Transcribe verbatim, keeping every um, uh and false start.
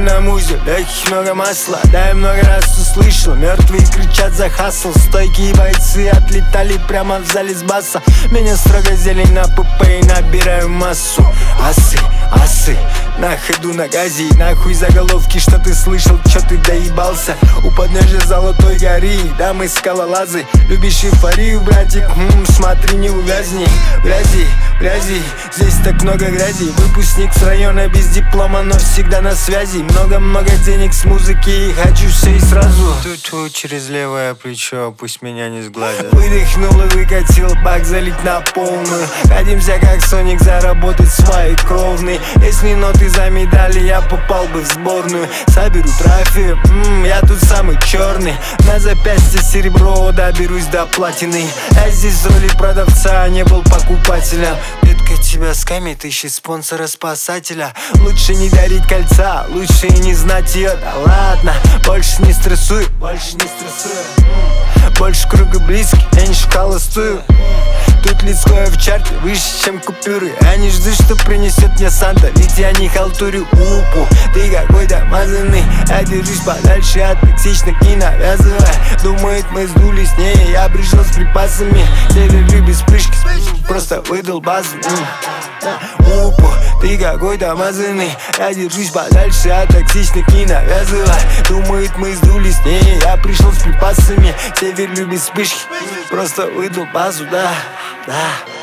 на музе, легких много масла. Да, я много раз услышал, мертвые кричат за хасл. Стойкие бойцы отлетали прямо в зале с баса. Меня строго зелень на ПП и набираю массу. Асы, асы, на ходу на газе. Нахуй заголовки, что ты слышал, чё ты доебался. У подножия золотой горы, да мы скалолазы. Любишь эйфорию, братик, м-м, смотри, не увязни. Грязи, грязи, здесь так много грязи. Выпускник с района без диплома, но всегда на связи. Много-много денег с музыки и хочу все и сразу. Ту-ту, через левое плечо, пусть меня не сгладят. Выдохнул и выкатил бак, залить на полную. Хотимся как Соник заработать свои кровные. Если ноты за медали, я попал бы в сборную. Соберу трофею, м-м, я тут самый черный. На запястье серебро, доберусь до платины. Я здесь в роли продавца, а не был покупателем. Детка, тебя скамит, ищи спонсора-спасателя. Лучше не дарить кольца, лучше и не знать ее. Да ладно, больше не стрессуй, больше не стрессуй. Больше круга близких, я не холостую. Тут лицо в чарте выше, чем купюры. Я не жду, что принесет мне Санта, ведь я не халтурю упу. Ты какой-то мазанный, я держусь подальше от токсичных, не навязывай. Думает, мы сдулись, не, я пришел с припасами. Север любит вспышки, просто выдал базу. Упу, ты какой-то мазанный, я держусь подальше от токсичных, не навязывай. Думает, мы сдулись, не, я пришел с припасами. Север любит вспышки, просто выдал базу, да, да.